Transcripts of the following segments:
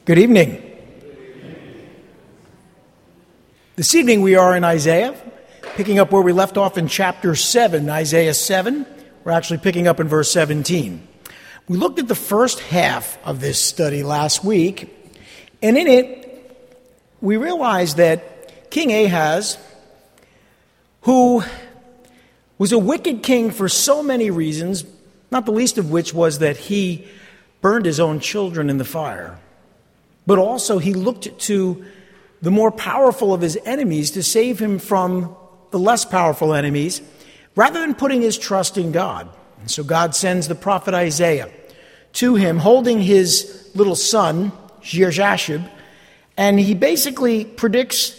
Good evening. This evening we are in Isaiah, picking up where we left off in chapter 7, Isaiah 7. We're actually picking up in verse 17. We looked at the first half of this study last week, and in it we realized that King Ahaz, who was a wicked king for so many reasons, not the least of which was that he burned his own children in the fire, but also he looked to the more powerful of his enemies to save him from the less powerful enemies, rather than putting his trust in God. And so God sends the prophet Isaiah to him, holding his little son, Shear-Jashub, and he basically predicts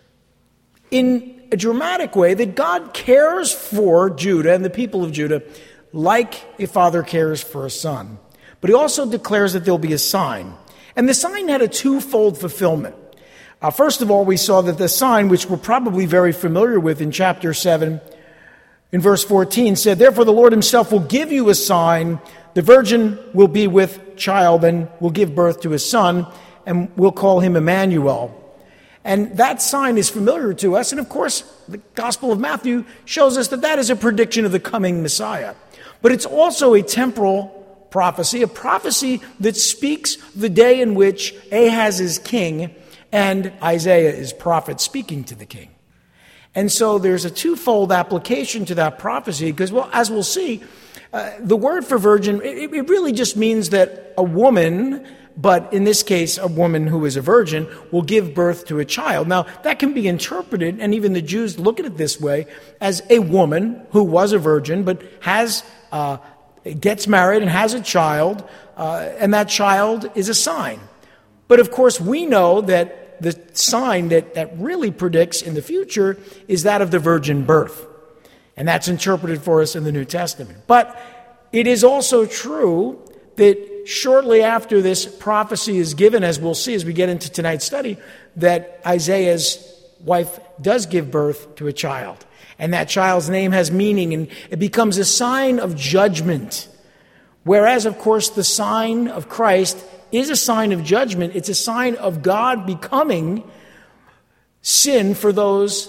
in a dramatic way that God cares for Judah and the people of Judah like a father cares for a son. But he also declares that there'll be a sign. And the sign had a twofold fulfillment. First of all, we saw that the sign, which we're probably very familiar with in chapter 7, in verse 14, said, "Therefore the Lord himself will give you a sign. The virgin will be with child and will give birth to a son, and we'll call him Emmanuel." And that sign is familiar to us. And of course, the Gospel of Matthew shows us that that is a prediction of the coming Messiah. But it's also a temporal prophecy, a prophecy that speaks the day in which Ahaz is king and Isaiah is prophet speaking to the king. And so there's a twofold application to that prophecy because, well, as we'll see, the word for virgin, it really just means that a woman, but in this case, a woman who is a virgin, will give birth to a child. Now, that can be interpreted, and even the Jews look at it this way, as a woman who was a virgin, but gets married and has a child, and that child is a sign. But of course, we know that the sign that really predicts in the future is that of the virgin birth. And that's interpreted for us in the New Testament. But it is also true that shortly after this prophecy is given, as we'll see as we get into tonight's study, that Isaiah's wife does give birth to a child. And that child's name has meaning, and it becomes a sign of judgment. Whereas, of course, the sign of Christ is a sign of judgment. It's a sign of God becoming sin for those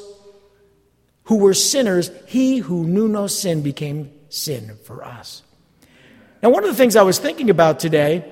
who were sinners. He who knew no sin became sin for us. Now, one of the things I was thinking about today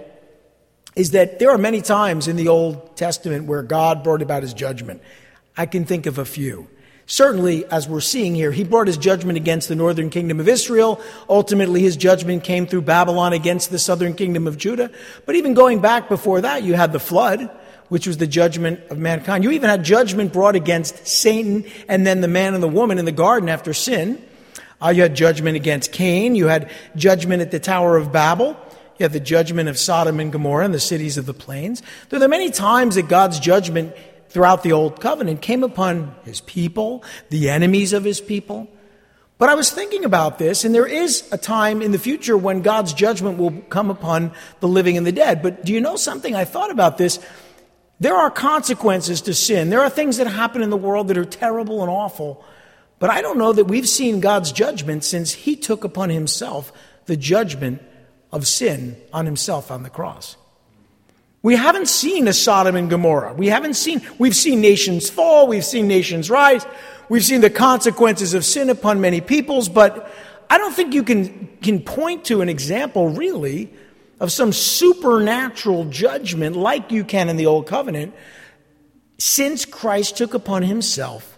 is that there are many times in the Old Testament where God brought about his judgment. I can think of a few. Certainly, as we're seeing here, he brought his judgment against the northern kingdom of Israel. Ultimately, his judgment came through Babylon against the southern kingdom of Judah. But even going back before that, you had the flood, which was the judgment of mankind. You even had judgment brought against Satan and then the man and the woman in the garden after sin. You had judgment against Cain. You had judgment at the Tower of Babel. You had the judgment of Sodom and Gomorrah and the cities of the plains. There are many times that God's judgment throughout the Old Covenant came upon his people, the enemies of his people. But I was thinking about this, and there is a time in the future when God's judgment will come upon the living and the dead. But do you know something? I thought about this. There are consequences to sin. There are things that happen in the world that are terrible and awful. But I don't know that we've seen God's judgment since he took upon himself the judgment of sin on himself on the cross. We haven't seen a Sodom and Gomorrah. We've seen nations fall. We've seen nations rise. We've seen the consequences of sin upon many peoples. But I don't think you can point to an example, really, of some supernatural judgment like you can in the Old Covenant since Christ took upon himself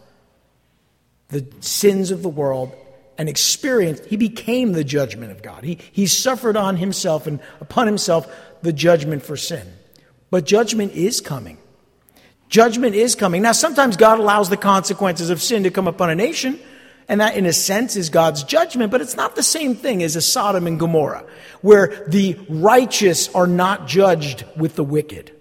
the sins of the world and he became the judgment of God. He suffered on himself and upon himself the judgment for sin. But judgment is coming. Judgment is coming. Now, sometimes God allows the consequences of sin to come upon a nation, and that, in a sense, is God's judgment, but it's not the same thing as a Sodom and Gomorrah, where the righteous are not judged with the wicked.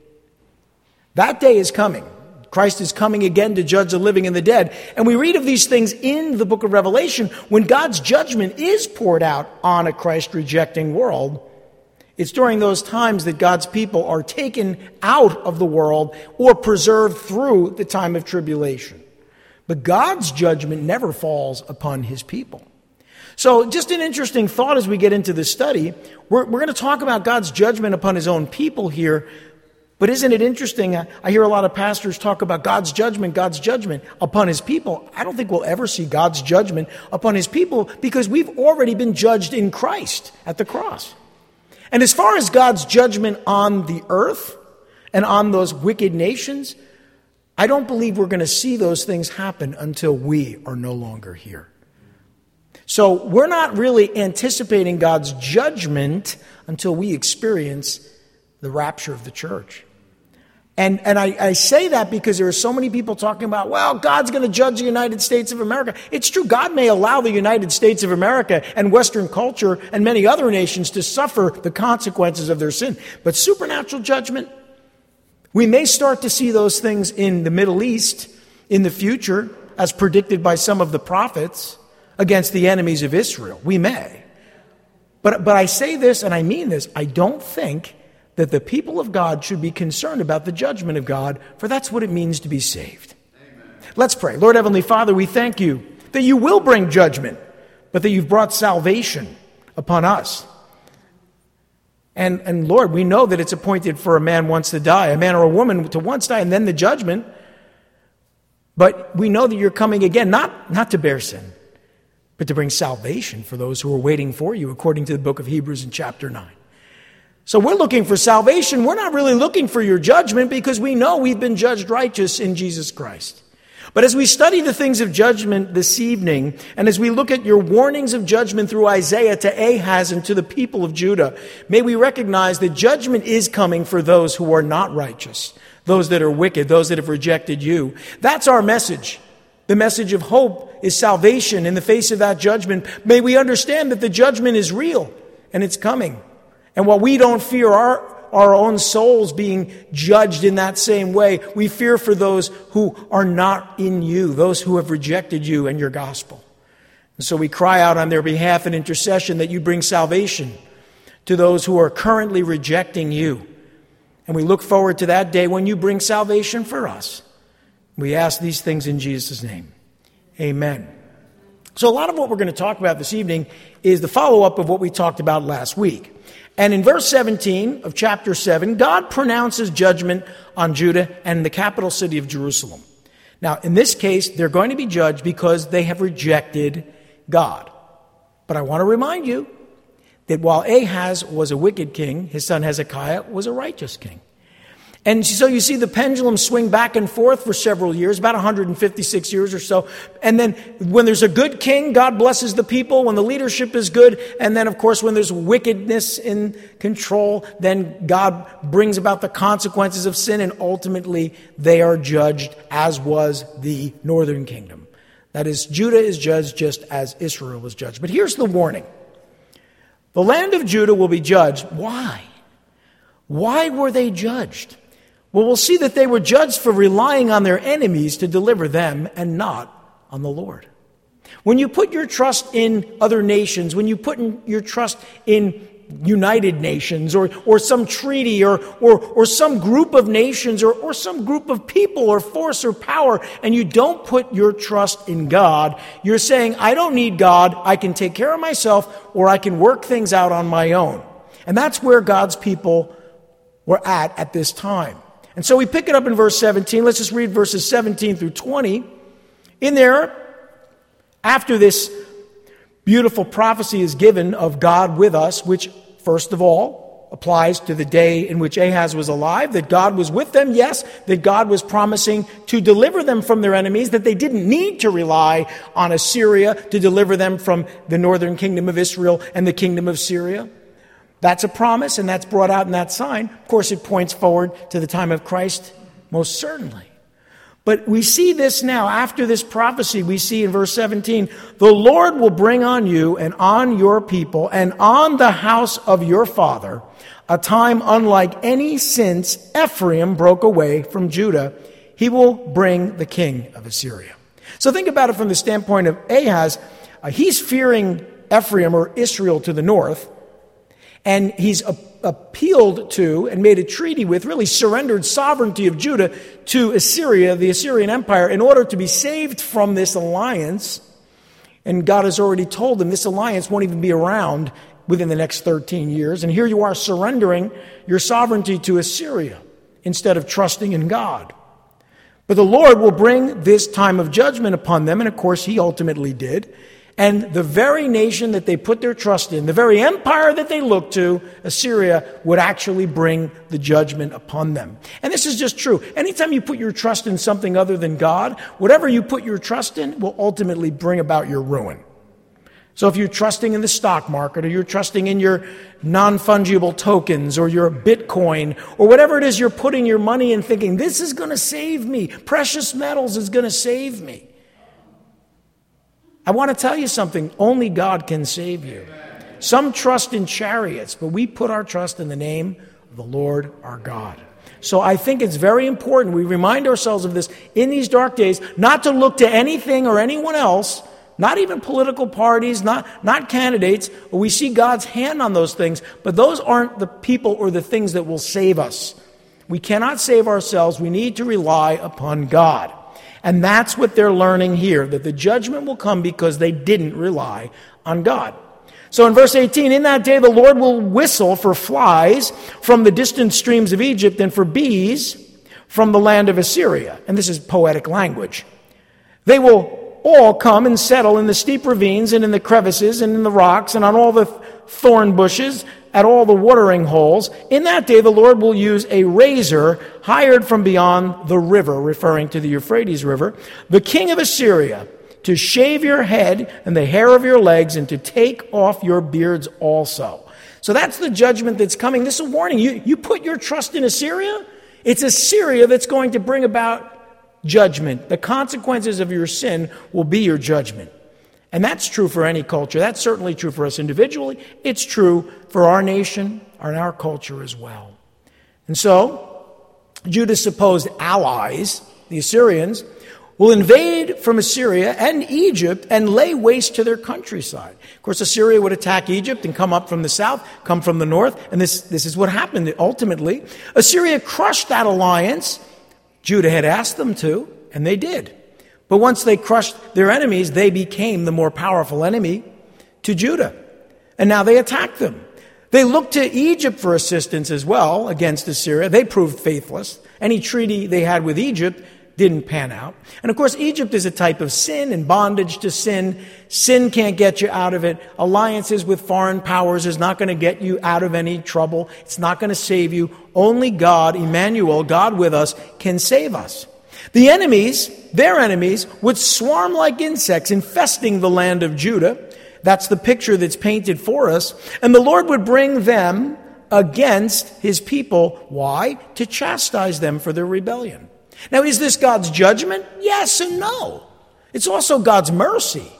That day is coming. Christ is coming again to judge the living and the dead. And we read of these things in the book of Revelation when God's judgment is poured out on a Christ-rejecting world. It's during those times that God's people are taken out of the world or preserved through the time of tribulation. But God's judgment never falls upon his people. So just an interesting thought as we get into this study. We're going to talk about God's judgment upon his own people here. But isn't it interesting? I hear a lot of pastors talk about God's judgment upon his people. I don't think we'll ever see God's judgment upon his people because we've already been judged in Christ at the cross. And as far as God's judgment on the earth and on those wicked nations, I don't believe we're going to see those things happen until we are no longer here. So we're not really anticipating God's judgment until we experience the rapture of the church. And I say that because there are so many people talking about, well, God's going to judge the United States of America. It's true. God may allow the United States of America and Western culture and many other nations to suffer the consequences of their sin. But supernatural judgment, we may start to see those things in the Middle East in the future, as predicted by some of the prophets, against the enemies of Israel. We may. But I say this, and I mean this, I don't think that the people of God should be concerned about the judgment of God, for that's what it means to be saved. Amen. Let's pray. Lord Heavenly Father, we thank you that you will bring judgment, but that you've brought salvation upon us. And Lord, we know that it's appointed for a man once to die, a man or a woman to once die, and then the judgment. But we know that you're coming again, not to bear sin, but to bring salvation for those who are waiting for you, according to the book of Hebrews in chapter 9. So we're looking for salvation. We're not really looking for your judgment because we know we've been judged righteous in Jesus Christ. But as we study the things of judgment this evening, and as we look at your warnings of judgment through Isaiah to Ahaz and to the people of Judah, may we recognize that judgment is coming for those who are not righteous, those that are wicked, those that have rejected you. That's our message. The message of hope is salvation in the face of that judgment. May we understand that the judgment is real and it's coming. And while we don't fear our own souls being judged in that same way, we fear for those who are not in you, those who have rejected you and your gospel. And so we cry out on their behalf in intercession that you bring salvation to those who are currently rejecting you. And we look forward to that day when you bring salvation for us. We ask these things in Jesus' name. Amen. So a lot of what we're going to talk about this evening is the follow-up of what we talked about last week. And in verse 17 of chapter 7, God pronounces judgment on Judah and the capital city of Jerusalem. Now, in this case, they're going to be judged because they have rejected God. But I want to remind you that while Ahaz was a wicked king, his son Hezekiah was a righteous king. And so you see the pendulum swing back and forth for several years, about 156 years or so. And then when there's a good king, God blesses the people when the leadership is good. And then, of course, when there's wickedness in control, then God brings about the consequences of sin. And ultimately, they are judged, as was the northern kingdom. That is, Judah is judged just as Israel was judged. But here's the warning. The land of Judah will be judged. Why? Why were they judged? Well, we'll see that they were judged for relying on their enemies to deliver them and not on the Lord. When you put your trust in other nations, when you put your trust in United Nations or some treaty or some group of nations or some group of people or force or power, and you don't put your trust in God, you're saying, I don't need God, I can take care of myself, or I can work things out on my own. And that's where God's people were at this time. And so we pick it up in verse 17. Let's just read verses 17 through 20. In there, after this beautiful prophecy is given of God with us, which, first of all, applies to the day in which Ahaz was alive, that God was with them, yes, that God was promising to deliver them from their enemies, that they didn't need to rely on Assyria to deliver them from the northern kingdom of Israel and the kingdom of Syria. That's a promise, and that's brought out in that sign. Of course, it points forward to the time of Christ, most certainly. But we see this now, after this prophecy, we see in verse 17, the Lord will bring on you and on your people and on the house of your father a time unlike any since Ephraim broke away from Judah. He will bring the king of Assyria. So think about it from the standpoint of Ahaz. He's fearing Ephraim or Israel to the north. And he's appealed to and made a treaty with, really surrendered sovereignty of Judah to Assyria, the Assyrian Empire, in order to be saved from this alliance. And God has already told him this alliance won't even be around within the next 13 years. And here you are surrendering your sovereignty to Assyria. instead of trusting in God. But the Lord will bring this time of judgment upon them, and of course he ultimately did. And the very nation that they put their trust in, the very empire that they looked to, Assyria, would actually bring the judgment upon them. And this is just true. Anytime you put your trust in something other than God, whatever you put your trust in will ultimately bring about your ruin. So if you're trusting in the stock market, or you're trusting in your non-fungible tokens, or your Bitcoin, or whatever it is you're putting your money in thinking, this is going to save me, precious metals is going to save me. I want to tell you something, only God can save you. Some trust in chariots, but we put our trust in the name of the Lord our God. So I think it's very important we remind ourselves of this in these dark days, not to look to anything or anyone else, not even political parties, not candidates. We see God's hand on those things, but those aren't the people or the things that will save us. We cannot save ourselves. We need to rely upon God. And that's what they're learning here, that the judgment will come because they didn't rely on God. So in verse 18, in that day the Lord will whistle for flies from the distant streams of Egypt and for bees from the land of Assyria. And this is poetic language. They will all come and settle in the steep ravines and in the crevices and in the rocks and on all the thorn bushes, at all the watering holes. In that day the Lord will use a razor hired from beyond the river, referring to the Euphrates River, the king of Assyria, to shave your head and the hair of your legs and to take off your beards also. So that's the judgment that's coming. This is a warning. You put your trust in Assyria, it's Assyria that's going to bring about judgment. The consequences of your sin will be your judgment. And that's true for any culture. That's certainly true for us individually. It's true for our nation and our culture as well. And so, Judah's supposed allies, the Assyrians, will invade from Assyria and Egypt and lay waste to their countryside. Of course, Assyria would attack Egypt and come up from the south, come from the north, and this is what happened ultimately. Assyria crushed that alliance. Judah had asked them to, and they did. But once they crushed their enemies, they became the more powerful enemy to Judah. And now they attack them. They looked to Egypt for assistance as well against Assyria. They proved faithless. Any treaty they had with Egypt didn't pan out. And of course, Egypt is a type of sin and bondage to sin. Sin can't get you out of it. Alliances with foreign powers is not going to get you out of any trouble. It's not going to save you. Only God, Emmanuel, God with us, can save us. The enemies, their enemies, would swarm like insects, infesting the land of Judah. That's the picture that's painted for us. And the Lord would bring them against his people. Why? To chastise them for their rebellion. Now, is this God's judgment? Yes and no. It's also God's mercy.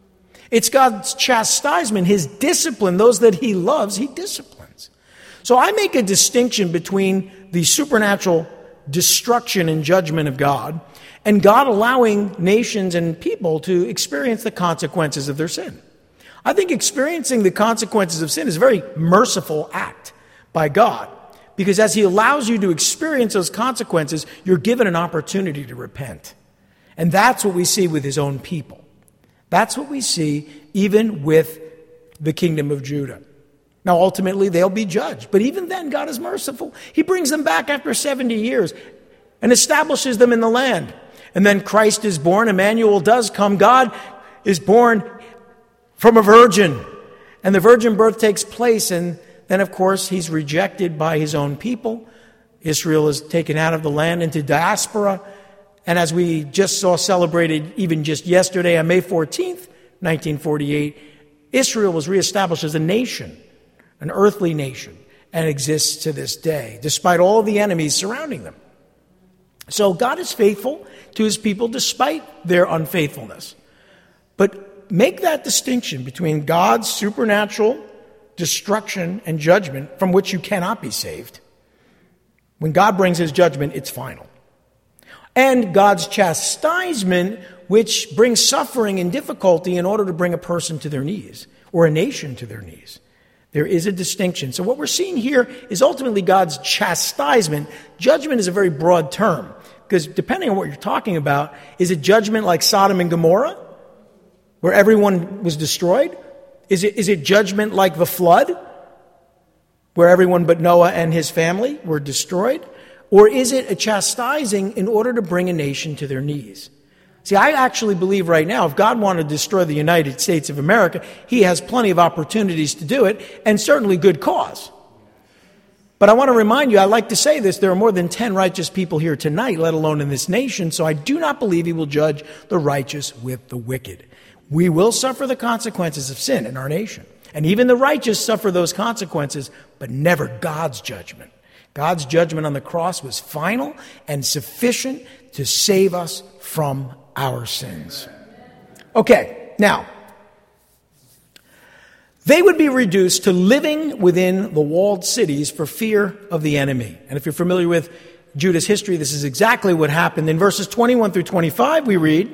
It's God's chastisement, his discipline. Those that he loves, he disciplines. So I make a distinction between the supernatural destruction and judgment of God and God allowing nations and people to experience the consequences of their sin. I think experiencing the consequences of sin is a very merciful act by God. Because as he allows you to experience those consequences, you're given an opportunity to repent. And that's what we see with his own people. That's what we see even with the kingdom of Judah. Now, ultimately, they'll be judged. But even then, God is merciful. He brings them back after 70 years and establishes them in the land. And then Christ is born. Emmanuel does come. God is born from a virgin. And the virgin birth takes place, and then, of course, he's rejected by his own people. Israel is taken out of the land into diaspora. And as we just saw celebrated even just yesterday on May 14th, 1948, Israel was reestablished as a nation, an earthly nation, and exists to this day, despite all the enemies surrounding them. So God is faithful to his people despite their unfaithfulness. But make that distinction between God's supernatural destruction and judgment from which you cannot be saved. When God brings his judgment, it's final. And God's chastisement, which brings suffering and difficulty in order to bring a person to their knees or a nation to their knees. There is a distinction. So what we're seeing here is ultimately God's chastisement. Judgment is a very broad term because depending on what you're talking about, is it judgment like Sodom and Gomorrah where everyone was destroyed? Is it judgment like the flood, where everyone but Noah and his family were destroyed? Or is it a chastising in order to bring a nation to their knees? See, I actually believe right now, if God wanted to destroy the United States of America, he has plenty of opportunities to do it, and certainly good cause. But I want to remind you, I like to say this, there are more than 10 righteous people here tonight, let alone in this nation, so I do not believe he will judge the righteous with the wicked. We will suffer the consequences of sin in our nation. And even the righteous suffer those consequences, but never God's judgment. God's judgment on the cross was final and sufficient to save us from our sins. Okay, now, they would be reduced to living within the walled cities for fear of the enemy. And if you're familiar with Judah's history, this is exactly what happened. In verses 21 through 25, we read,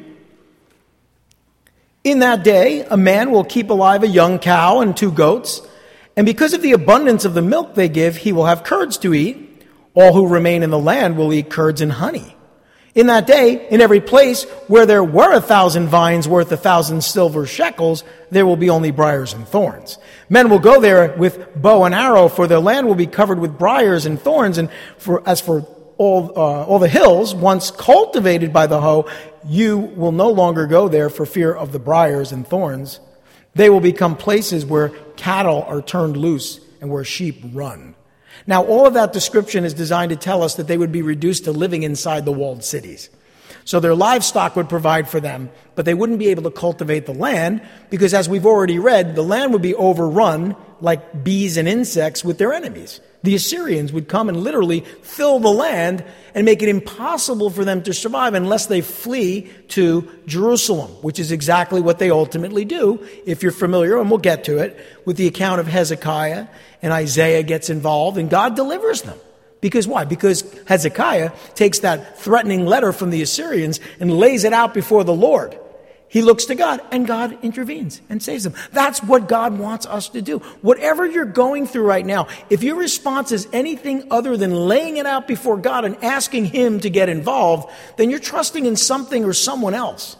"In that day, a man will keep alive a young cow and 2 goats, and because of the abundance of the milk they give, he will have curds to eat. All who remain in the land will eat curds and honey. In that day, in every place where there were 1,000 vines worth 1,000 silver shekels, there will be only briars and thorns. Men will go there with bow and arrow, for their land will be covered with briars and thorns. And as for all the hills, once cultivated by the hoe, you will no longer go there for fear of the briars and thorns. They will become places where cattle are turned loose and where sheep run." Now, all of that description is designed to tell us that they would be reduced to living inside the walled cities. So their livestock would provide for them, but they wouldn't be able to cultivate the land because, as we've already read, the land would be overrun like bees and insects with their enemies. The Assyrians would come and literally fill the land and make it impossible for them to survive unless they flee to Jerusalem, which is exactly what they ultimately do, if you're familiar, and we'll get to it, with the account of Hezekiah, and Isaiah gets involved, and God delivers them. Because why? Because Hezekiah takes that threatening letter from the Assyrians and lays it out before the Lord. He looks to God, and God intervenes and saves them. That's what God wants us to do. Whatever you're going through right now, if your response is anything other than laying it out before God and asking him to get involved, then you're trusting in something or someone else.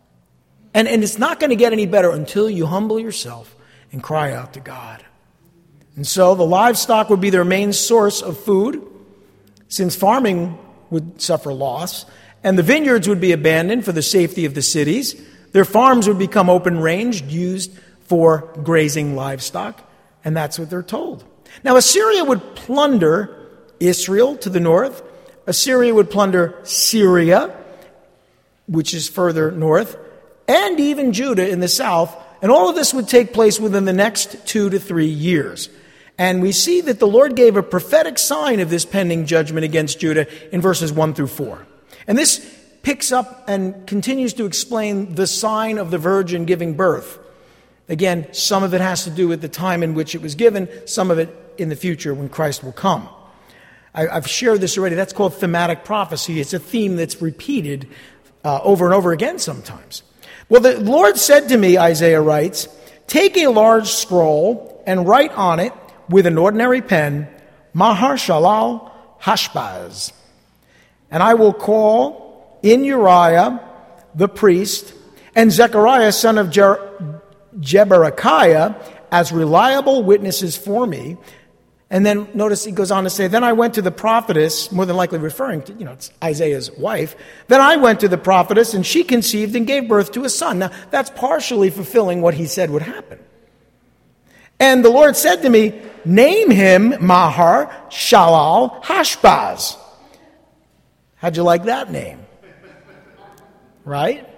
And it's not going to get any better until you humble yourself and cry out to God. And so the livestock would be their main source of food, since farming would suffer loss, and the vineyards would be abandoned for the safety of the cities. Their farms would become open-ranged, used for grazing livestock, and that's what they're told. Now, Assyria would plunder Israel to the north. Assyria would plunder Syria, which is further north, and even Judah in the south, and all of this would take place within the next 2 to 3 years. And we see that the Lord gave a prophetic sign of this pending judgment against Judah in verses 1 through 4. And this picks up and continues to explain the sign of the virgin giving birth. Again, some of it has to do with the time in which it was given, some of it in the future when Christ will come. I've shared this already. That's called thematic prophecy. It's a theme that's repeated over and over again sometimes. Well, the Lord said to me, Isaiah writes, "Take a large scroll and write on it with an ordinary pen, Maher-shalal-Hash-baz. And I will call in Uriah the priest and Zechariah son of Jeberechiah as reliable witnesses for me." And then notice he goes on to say, "Then I went to the prophetess," more than likely referring to, it's Isaiah's wife. "Then I went to the prophetess, and she conceived and gave birth to a son." Now, that's partially fulfilling what he said would happen. "And the Lord said to me, name him Maher-shalal-Hash-baz." How'd you like that name? Right?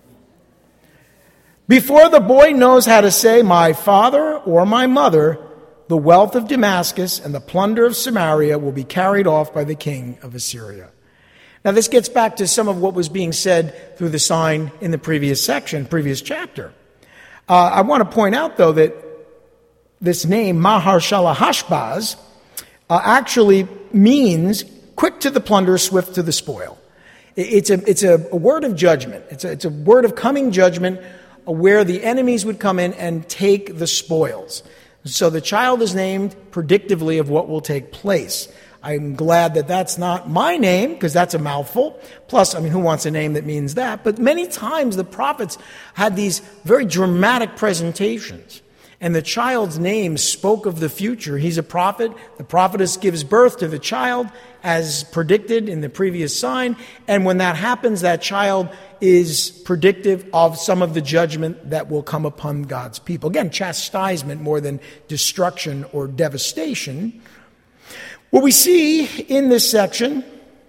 "Before the boy knows how to say, my father or my mother, the wealth of Damascus and the plunder of Samaria will be carried off by the king of Assyria." Now, this gets back to some of what was being said through the sign in the previous chapter. I want to point out, though, that this name, Maher-shalal-Hash-baz, actually means quick to the plunder, swift to the spoil. It's a word of judgment. It's a word of coming judgment where the enemies would come in and take the spoils. So the child is named predictively of what will take place. I'm glad that that's not my name, because that's a mouthful. Plus, who wants a name that means that? But many times the prophets had these very dramatic presentations. And the child's name spoke of the future. He's a prophet. The prophetess gives birth to the child as predicted in the previous sign. And when that happens, that child is predictive of some of the judgment that will come upon God's people. Again, chastisement more than destruction or devastation. What we see in this section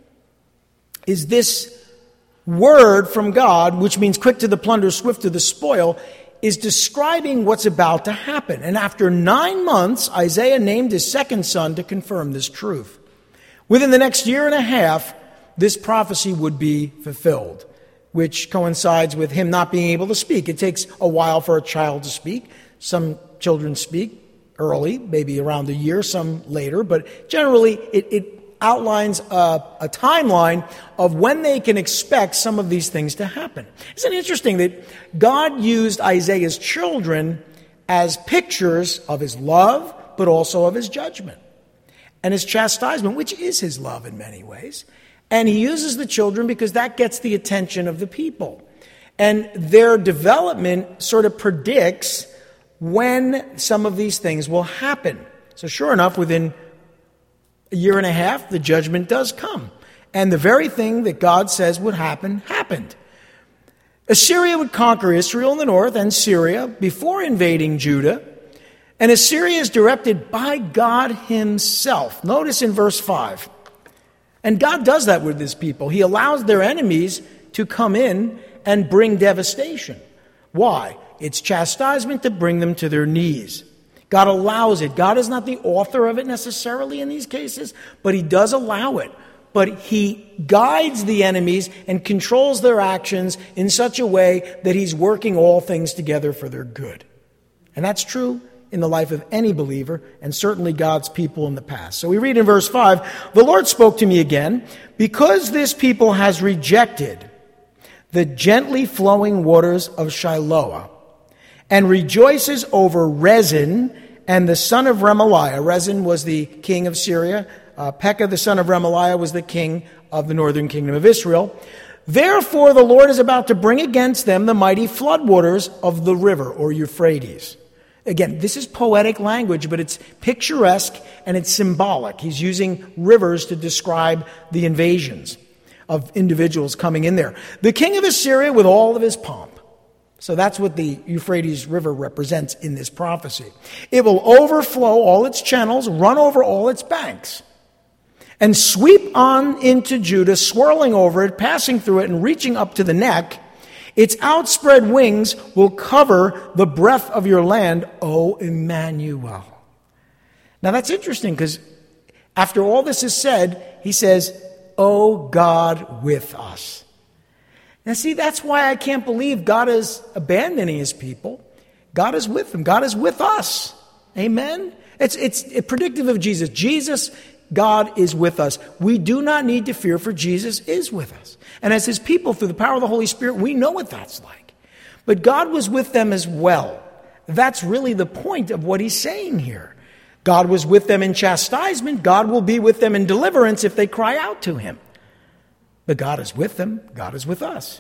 is this word from God, which means quick to the plunder, swift to the spoil, is describing what's about to happen. And after 9 months, Isaiah named his second son to confirm this truth. Within the next year and a half, this prophecy would be fulfilled, which coincides with him not being able to speak. It takes a while for a child to speak. Some children speak early, maybe around a year, some later, but generally it outlines a timeline of when they can expect some of these things to happen. Isn't it interesting that God used Isaiah's children as pictures of his love, but also of his judgment and his chastisement, which is his love in many ways. And he uses the children because that gets the attention of the people. And their development sort of predicts when some of these things will happen. So sure enough, within a year and a half, the judgment does come. And the very thing that God says would happen, happened. Assyria would conquer Israel in the north and Syria before invading Judah. And Assyria is directed by God himself. Notice in verse 5. And God does that with his people. He allows their enemies to come in and bring devastation. Why? It's chastisement to bring them to their knees. God allows it. God is not the author of it necessarily in these cases, but he does allow it. But he guides the enemies and controls their actions in such a way that he's working all things together for their good. And that's true in the life of any believer, and certainly God's people in the past. So we read in verse 5, "The Lord spoke to me again, because this people has rejected the gently flowing waters of Shiloah, and rejoices over Rezin and the son of Remaliah." Rezin was the king of Syria. Pekah, the son of Remaliah, was the king of the northern kingdom of Israel. "Therefore the Lord is about to bring against them the mighty floodwaters of the river," or Euphrates. Again, this is poetic language, but it's picturesque and it's symbolic. He's using rivers to describe the invasions of individuals coming in there. "The king of Assyria with all of his pomp." So that's what the Euphrates River represents in this prophecy. "It will overflow all its channels, run over all its banks, and sweep on into Judah, swirling over it, passing through it, and reaching up to the neck. Its outspread wings will cover the breadth of your land, O Emmanuel." Now that's interesting because after all this is said, he says, "O God with us." Now see, that's why I can't believe God is abandoning his people. God is with them. God is with us. Amen? It's predictive of Jesus. Jesus, God is with us. We do not need to fear, for Jesus is with us. And as his people, through the power of the Holy Spirit, we know what that's like. But God was with them as well. That's really the point of what he's saying here. God was with them in chastisement. God will be with them in deliverance if they cry out to him. But God is with them. God is with us.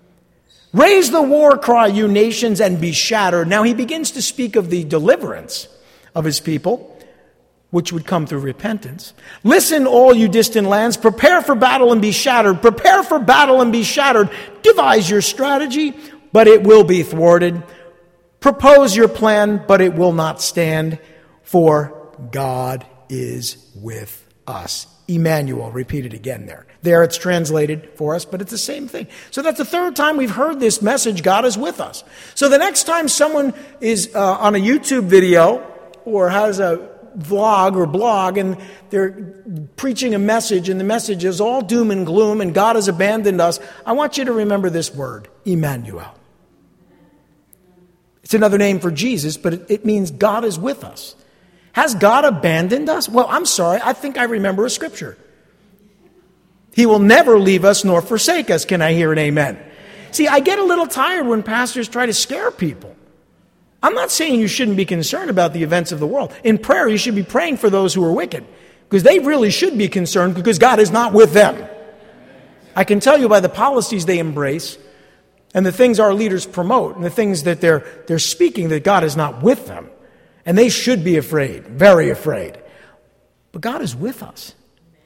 "Raise the war cry, you nations, and be shattered." Now he begins to speak of the deliverance of his people, which would come through repentance. "Listen, all you distant lands, prepare for battle and be shattered. Prepare for battle and be shattered. Devise your strategy, but it will be thwarted. Propose your plan, but it will not stand, for God is with us." Emmanuel, repeated again there. There it's translated for us, but it's the same thing. So that's the third time we've heard this message, God is with us. So the next time someone is on a YouTube video or has a vlog or blog and they're preaching a message and the message is all doom and gloom and God has abandoned us, I want you to remember this word, Emmanuel. It's another name for Jesus, but it means God is with us. Has God abandoned us? Well, I'm sorry, I think I remember a scripture. He will never leave us nor forsake us. Can I hear an amen? See, I get a little tired when pastors try to scare people. I'm not saying you shouldn't be concerned about the events of the world. In prayer, you should be praying for those who are wicked, because they really should be concerned because God is not with them. I can tell you by the policies they embrace and the things our leaders promote and the things that they're speaking that God is not with them. And they should be afraid, very afraid. But God is with us.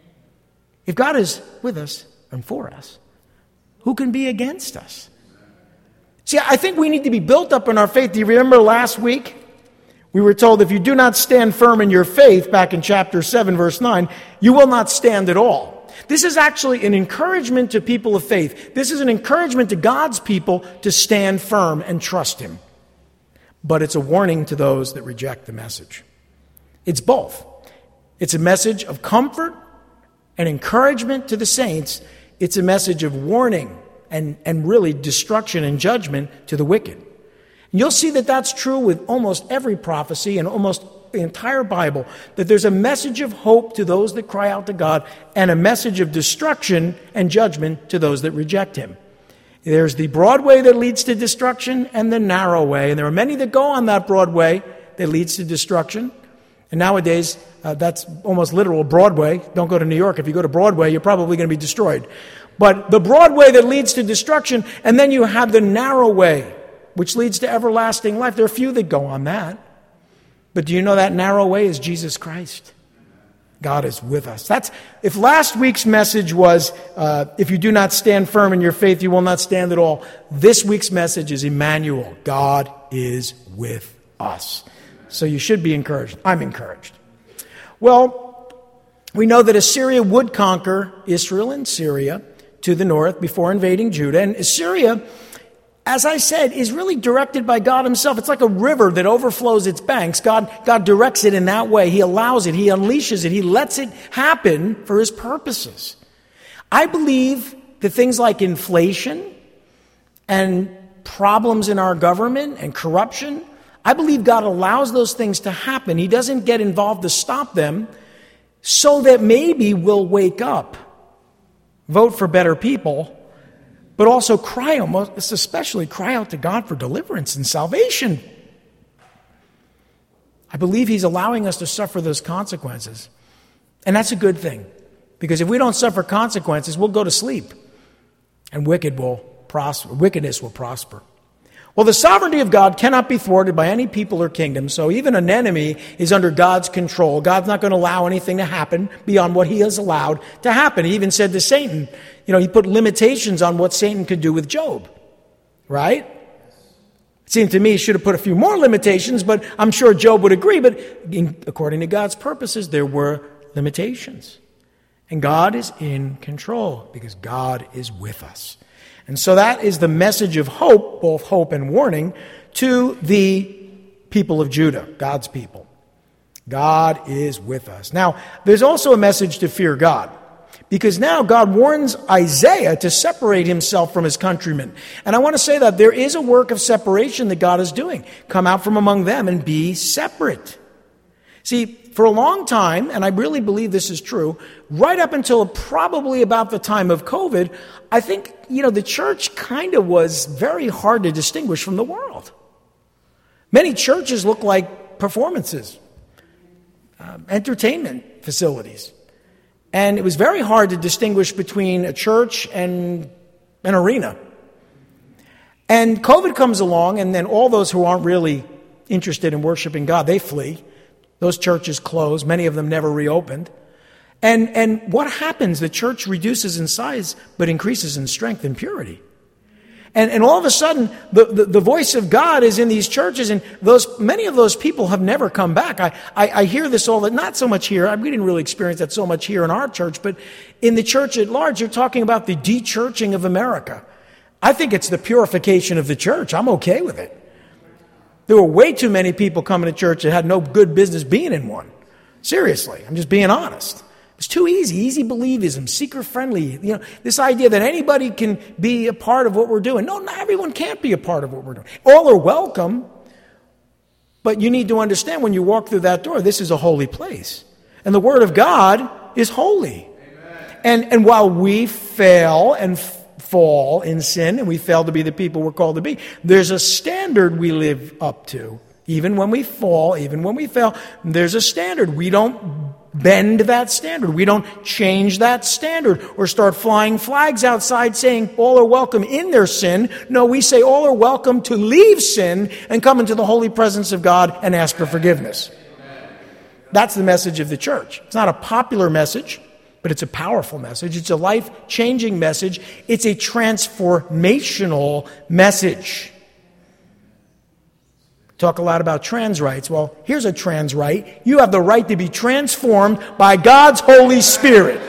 If God is with us and for us, who can be against us? See, I think we need to be built up in our faith. Do you remember last week? We were told if you do not stand firm in your faith, back in chapter 7, verse 9, you will not stand at all. This is actually an encouragement to people of faith. This is an encouragement to God's people to stand firm and trust Him. But it's a warning to those that reject the message. It's both. It's a message of comfort and encouragement to the saints. It's a message of warning and really destruction and judgment to the wicked. And you'll see that that's true with almost every prophecy and almost the entire Bible, that there's a message of hope to those that cry out to God and a message of destruction and judgment to those that reject Him. There's the broad way that leads to destruction and the narrow way. And there are many that go on that broad way that leads to destruction. And nowadays, that's almost literal, Broadway. Don't go to New York. If you go to Broadway, you're probably going to be destroyed. But the broad way that leads to destruction, and then you have the narrow way, which leads to everlasting life. There are few that go on that. But do you know that narrow way is Jesus Christ? God is with us. If last week's message was, if you do not stand firm in your faith, you will not stand at all. This week's message is Emmanuel. God is with us. So you should be encouraged. I'm encouraged. Well, we know that Assyria would conquer Israel and Syria to the north before invading Judah. And Assyria, as I said, is really directed by God Himself. It's like a river that overflows its banks. God directs it in that way. He allows it. He unleashes it. He lets it happen for His purposes. I believe that things like inflation and problems in our government and corruption, I believe God allows those things to happen. He doesn't get involved to stop them so that maybe we'll wake up, vote for better people, but also especially cry out to God for deliverance and salvation. I believe He's allowing us to suffer those consequences. And that's a good thing. Because if we don't suffer consequences, we'll go to sleep. And wickedness will prosper. Well, the sovereignty of God cannot be thwarted by any people or kingdom, so even an enemy is under God's control. God's not going to allow anything to happen beyond what He has allowed to happen. He even said to Satan, He put limitations on what Satan could do with Job, right? It seemed to me He should have put a few more limitations, but I'm sure Job would agree. But according to God's purposes, there were limitations. And God is in control because God is with us. And so that is the message of hope, both hope and warning, to the people of Judah, God's people. God is with us. Now, there's also a message to fear God, because now God warns Isaiah to separate himself from his countrymen. And I want to say that there is a work of separation that God is doing. Come out from among them and be separate. See, for a long time, and I really believe this is true, right up until probably about the time of COVID, I think, the church kind of was very hard to distinguish from the world. Many churches look like performances, entertainment facilities. And it was very hard to distinguish between a church and an arena. And COVID comes along, and then all those who aren't really interested in worshiping God, they flee. Those churches close. Many of them never reopened. And what happens? The church reduces in size, but increases in strength and purity. And all of a sudden, the voice of God is in these churches, and many of those people have never come back. I hear this not so much here. We didn't really experience that so much here in our church, but in the church at large, you're talking about the de-churching of America. I think it's the purification of the church. I'm okay with it. There were way too many people coming to church that had no good business being in one. Seriously, I'm just being honest. It's too easy believism, seeker-friendly. This idea that anybody can be a part of what we're doing. No, not everyone can't be a part of what we're doing. All are welcome, but you need to understand when you walk through that door, this is a holy place. And the Word of God is holy. And while we fail and fall in sin, and we fail to be the people we're called to be, there's a standard we live up to. Even when we fall, even when we fail, there's a standard. We don't bend that standard. We don't change that standard or start flying flags outside saying all are welcome in their sin. No, we say all are welcome to leave sin and come into the holy presence of God and ask for forgiveness. That's the message of the church. It's not a popular message, but it's a powerful message. It's a life-changing message. It's a transformational message. Talk a lot about trans rights. Well, here's a trans right. You have the right to be transformed by God's Holy Spirit.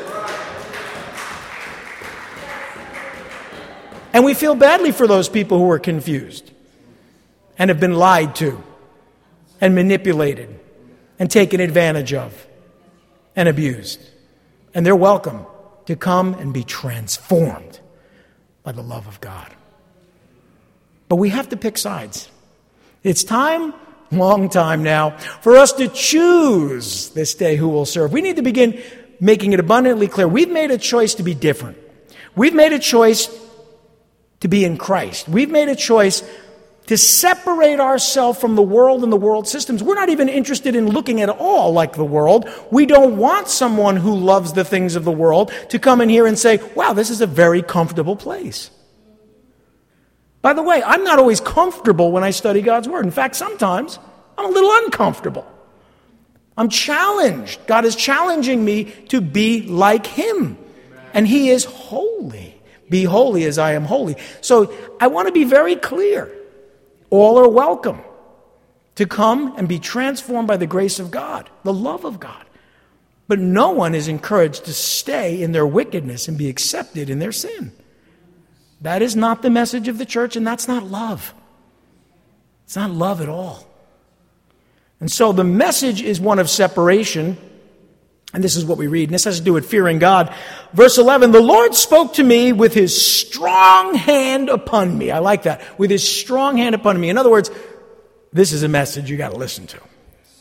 And we feel badly for those people who are confused and have been lied to and manipulated and taken advantage of and abused. And they're welcome to come and be transformed by the love of God. But we have to pick sides. It's time, long time now, for us to choose this day who will serve. We need to begin making it abundantly clear. We've made a choice to be different. We've made a choice to be in Christ. We've made a choice to separate ourselves from the world and the world systems. We're not even interested in looking at all like the world. We don't want someone who loves the things of the world to come in here and say, wow, this is a very comfortable place. By the way, I'm not always comfortable when I study God's Word. In fact, sometimes I'm a little uncomfortable. I'm challenged. God is challenging me to be like Him. And He is holy. Be holy as I am holy. So I want to be very clear. All are welcome to come and be transformed by the grace of God, the love of God. But no one is encouraged to stay in their wickedness and be accepted in their sin. That is not the message of the church, and that's not love. It's not love at all. And so the message is one of separation. And this is what we read, and this has to do with fearing God. Verse 11, the Lord spoke to me with His strong hand upon me. I like that. With His strong hand upon me. In other words, this is a message you got to listen to.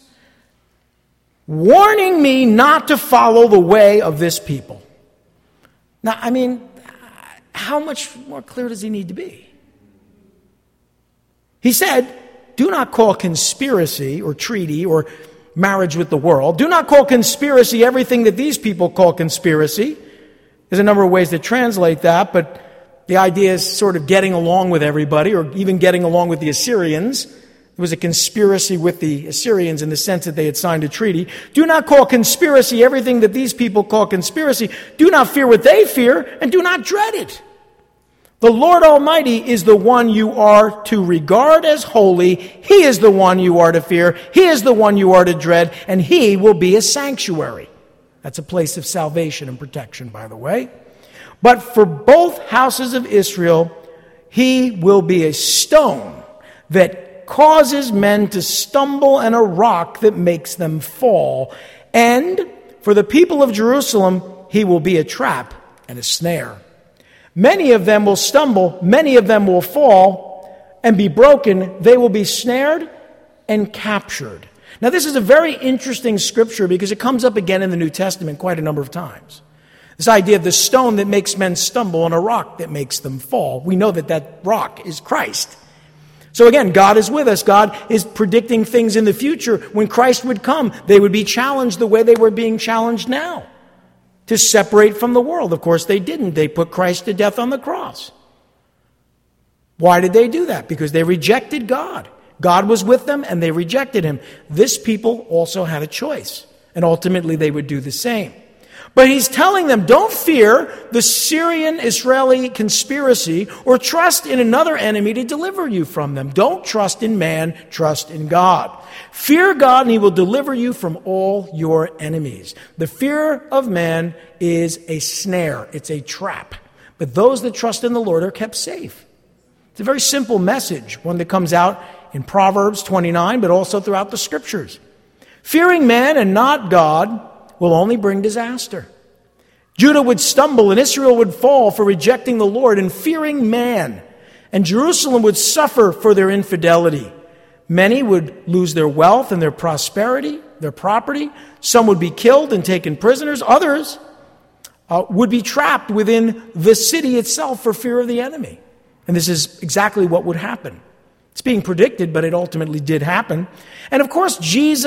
Warning me not to follow the way of this people. Now, I mean, how much more clear does He need to be? He said, do not call conspiracy or treaty or marriage with the world. Do not call conspiracy everything that these people call conspiracy. There's a number of ways to translate that, but the idea is sort of getting along with everybody, or even getting along with the Assyrians. It was a conspiracy with the Assyrians in the sense that they had signed a treaty. Do not call conspiracy everything that these people call conspiracy. Do not fear what they fear, and do not dread it. The Lord Almighty is the one you are to regard as holy. He is the one you are to fear. He is the one you are to dread, and He will be a sanctuary. That's a place of salvation and protection, by the way. But for both houses of Israel, He will be a stone that causes men to stumble and a rock that makes them fall. And for the people of Jerusalem, He will be a trap and a snare. Many of them will stumble, many of them will fall and be broken. They will be snared and captured. Now, this is a very interesting scripture because it comes up again in the New Testament quite a number of times. This idea of the stone that makes men stumble and a rock that makes them fall. We know that that rock is Christ. So again, God is with us. God is predicting things in the future. When Christ would come, they would be challenged the way they were being challenged now, to separate from the world. Of course, they didn't. They put Christ to death on the cross. Why did they do that? Because they rejected God. God was with them, and they rejected Him. This people also had a choice, and ultimately they would do the same. But He's telling them, don't fear the Syrian-Israeli conspiracy or trust in another enemy to deliver you from them. Don't trust in man, trust in God. Fear God, and He will deliver you from all your enemies. The fear of man is a snare. It's a trap. But those that trust in the Lord are kept safe. It's a very simple message, one that comes out in Proverbs 29, but also throughout the Scriptures. Fearing man and not God will only bring disaster. Judah would stumble and Israel would fall for rejecting the Lord and fearing man. And Jerusalem would suffer for their infidelity. Many would lose their wealth and their prosperity, their property. Some would be killed and taken prisoners. Others would be trapped within the city itself for fear of the enemy. And this is exactly what would happen. It's being predicted, but it ultimately did happen. And of course, Jesus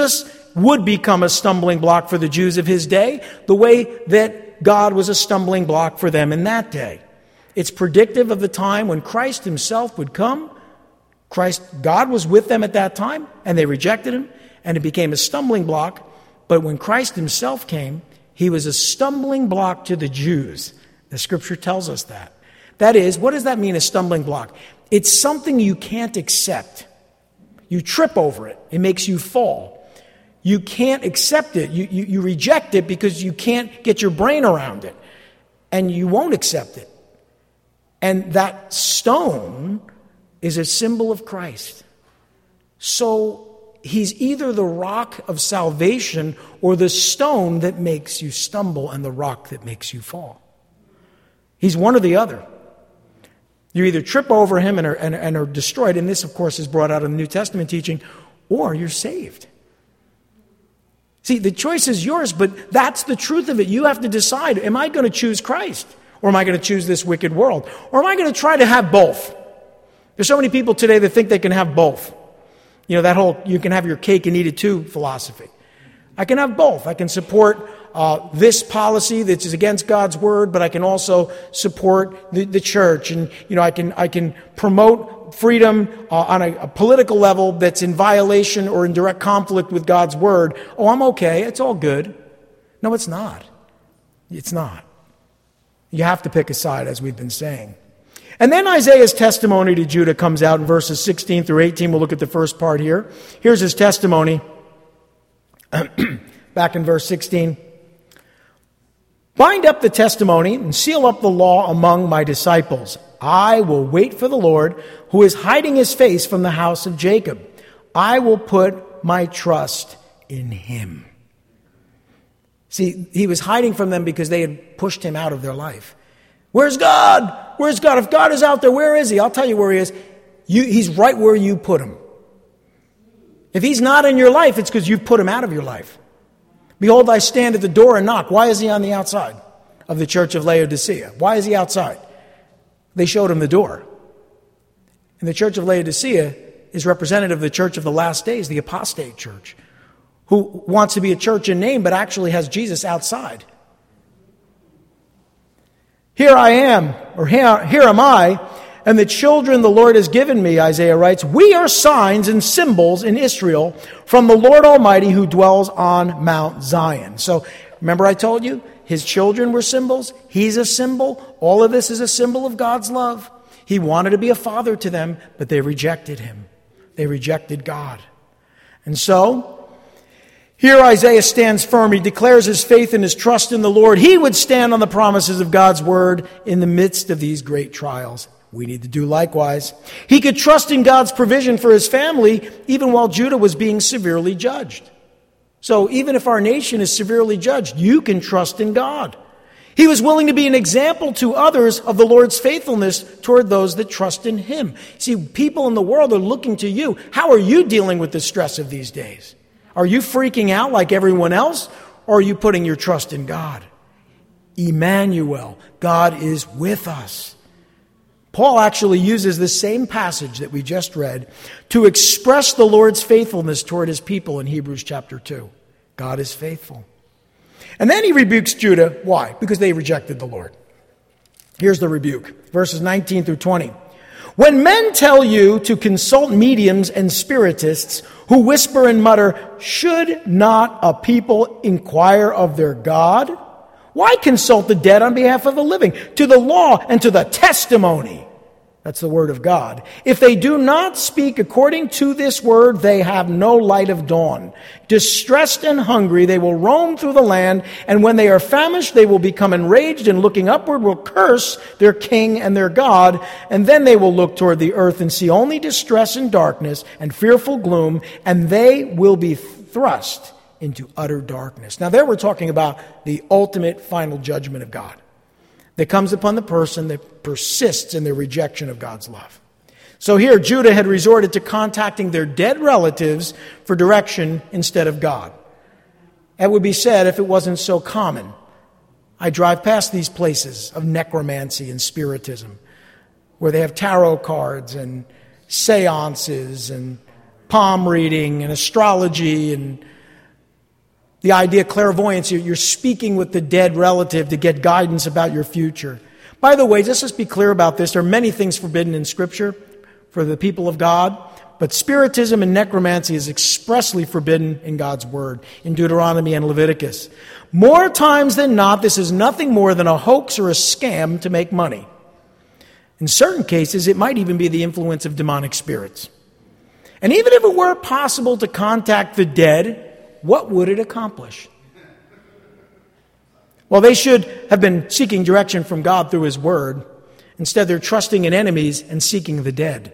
would become a stumbling block for the Jews of his day, the way that God was a stumbling block for them in that day. It's predictive of the time when Christ himself would come. God was with them at that time, and they rejected him, and it became a stumbling block. But when Christ himself came, he was a stumbling block to the Jews. The scripture tells us that. That is, what does that mean, a stumbling block? It's something you can't accept. You trip over it. It makes you fall. You can't accept it. You reject it because you can't get your brain around it. And you won't accept it. And that stone is a symbol of Christ. So he's either the rock of salvation or the stone that makes you stumble and the rock that makes you fall. He's one or the other. You either trip over him and are destroyed, and this, of course, is brought out in the New Testament teaching, or you're saved. See, the choice is yours, but that's the truth of it. You have to decide, am I going to choose Christ? Or am I going to choose this wicked world? Or am I going to try to have both? There's so many people today that think they can have both. You know, that whole you can have your cake and eat it too philosophy. I can have both. I can support this policy that is against God's word, but I can also support the church. And, you know, I can promote freedom on a political level that's in violation or in direct conflict with God's word. Oh, I'm okay. It's all good. No, it's not. It's not. You have to pick a side, as we've been saying. And then Isaiah's testimony to Judah comes out in verses 16 through 18. We'll look at the first part here. Here's his testimony. Back in verse 16. Bind up the testimony and seal up the law among my disciples. I will wait for the Lord, who is hiding his face from the house of Jacob. I will put my trust in him. See, he was hiding from them because they had pushed him out of their life. Where's God? Where's God? If God is out there, where is he? I'll tell you where he is. He's right where you put him. If he's not in your life, it's because you've put him out of your life. Behold, I stand at the door and knock. Why is he on the outside of the church of Laodicea? Why is he outside? They showed him the door. And the church of Laodicea is representative of the church of the last days, the apostate church, who wants to be a church in name but actually has Jesus outside. Here I am, or here am I, and the children the Lord has given me, Isaiah writes, we are signs and symbols in Israel from the Lord Almighty who dwells on Mount Zion. So remember I told you, his children were symbols. He's a symbol. All of this is a symbol of God's love. He wanted to be a father to them, but they rejected him. They rejected God. And so, here Isaiah stands firm. He declares his faith and his trust in the Lord. He would stand on the promises of God's word in the midst of these great trials. We need to do likewise. He could trust in God's provision for his family even while Judah was being severely judged. So even if our nation is severely judged, you can trust in God. He was willing to be an example to others of the Lord's faithfulness toward those that trust in him. See, people in the world are looking to you. How are you dealing with the stress of these days? Are you freaking out like everyone else, or are you putting your trust in God? Emmanuel, God is with us. Paul actually uses the same passage that we just read to express the Lord's faithfulness toward his people in Hebrews chapter 2. God is faithful. And then he rebukes Judah. Why? Because they rejected the Lord. Here's the rebuke, verses 19 through 20. When men tell you to consult mediums and spiritists who whisper and mutter, should not a people inquire of their God? Why consult the dead on behalf of the living? To the law and to the testimony. That's the word of God. If they do not speak according to this word, they have no light of dawn. Distressed and hungry, they will roam through the land, and when they are famished, they will become enraged, and looking upward will curse their king and their God, and then they will look toward the earth and see only distress and darkness and fearful gloom, and they will be thrust into utter darkness. Now there we're talking about the ultimate final judgment of God that comes upon the person that persists in their rejection of God's love. So here, Judah had resorted to contacting their dead relatives for direction instead of God. That would be said if it wasn't so common. I drive past these places of necromancy and spiritism, where they have tarot cards and seances and palm reading and astrology and The idea clairvoyance, you're speaking with the dead relative to get guidance about your future. By the way, just let's be clear about this. There are many things forbidden in Scripture for the people of God, but spiritism and necromancy is expressly forbidden in God's Word, in Deuteronomy and Leviticus. More times than not, this is nothing more than a hoax or a scam to make money. In certain cases, it might even be the influence of demonic spirits. And even if it were possible to contact the dead, what would it accomplish? Well, they should have been seeking direction from God through His Word. Instead, they're trusting in enemies and seeking the dead.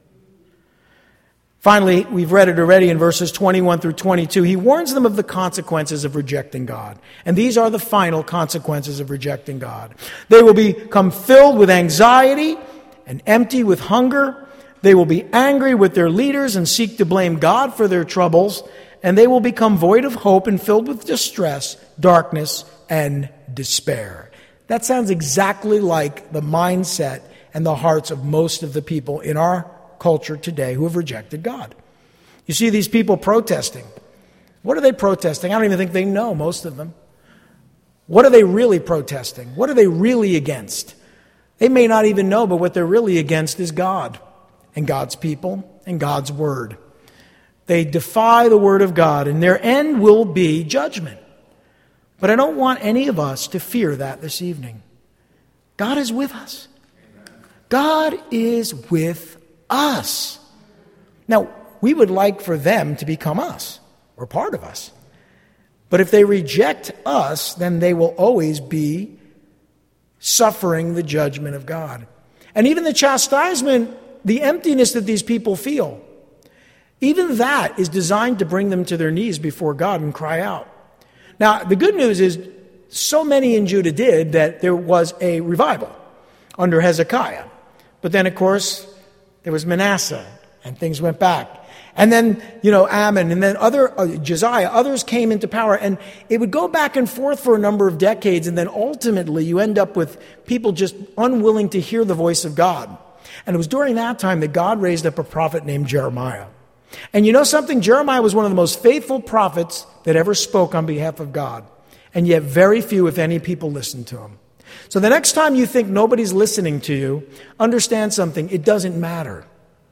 Finally, we've read it already in verses 21 through 22. He warns them of the consequences of rejecting God. And these are the final consequences of rejecting God. They will become filled with anxiety and empty with hunger. They will be angry with their leaders and seek to blame God for their troubles. And they will become void of hope and filled with distress, darkness, and despair. That sounds exactly like the mindset and the hearts of most of the people in our culture today who have rejected God. You see these people protesting. What are they protesting? I don't even think they know, most of them. What are they really protesting? What are they really against? They may not even know, but what they're really against is God and God's people and God's Word. They defy the Word of God, and their end will be judgment. But I don't want any of us to fear that this evening. God is with us. God is with us. Now, we would like for them to become us, or part of us. But if they reject us, then they will always be suffering the judgment of God. And even the chastisement, the emptiness that these people feel, even that is designed to bring them to their knees before God and cry out. Now, the good news is so many in Judah did that there was a revival under Hezekiah. But then, of course, there was Manasseh, and things went back. And then, Ammon, and then Josiah, others came into power. And it would go back and forth for a number of decades, and then ultimately you end up with people just unwilling to hear the voice of God. And it was during that time that God raised up a prophet named Jeremiah. And you know something? Jeremiah was one of the most faithful prophets that ever spoke on behalf of God. And yet very few, if any, people listened to him. So the next time you think nobody's listening to you, understand something. It doesn't matter.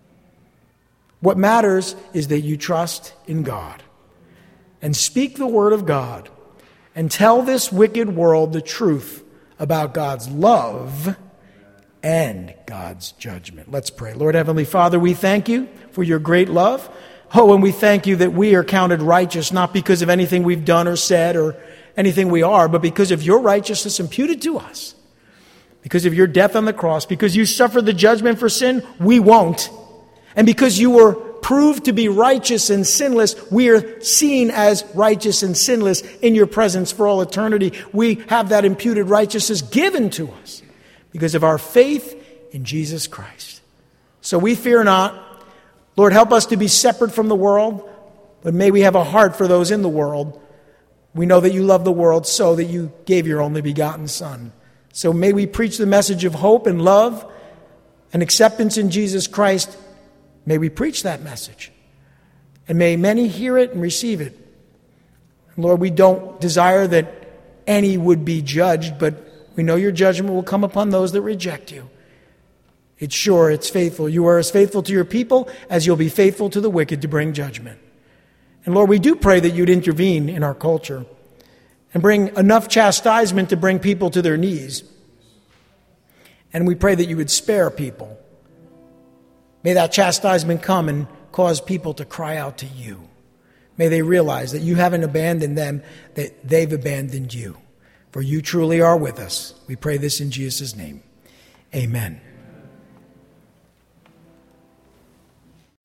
What matters is that you trust in God and speak the word of God and tell this wicked world the truth about God's love and God's judgment. Let's pray. Lord Heavenly Father, we thank you for your great love. Oh, and we thank you that we are counted righteous, not because of anything we've done or said or anything we are, but because of your righteousness imputed to us. Because of your death on the cross, because you suffered the judgment for sin, we won't. And because you were proved to be righteous and sinless, we are seen as righteous and sinless in your presence for all eternity. We have that imputed righteousness given to us because of our faith in Jesus Christ. So we fear not. Lord, help us to be separate from the world, but may we have a heart for those in the world. We know that you love the world so that you gave your only begotten Son. So may we preach the message of hope and love and acceptance in Jesus Christ. May we preach that message. And may many hear it and receive it. And Lord, we don't desire that any would be judged, but we know your judgment will come upon those that reject you. It's sure, it's faithful. You are as faithful to your people as you'll be faithful to the wicked to bring judgment. And Lord, we do pray that you'd intervene in our culture and bring enough chastisement to bring people to their knees. And we pray that you would spare people. May that chastisement come and cause people to cry out to you. May they realize that you haven't abandoned them, that they've abandoned you. For you truly are with us. We pray this in Jesus' name. Amen.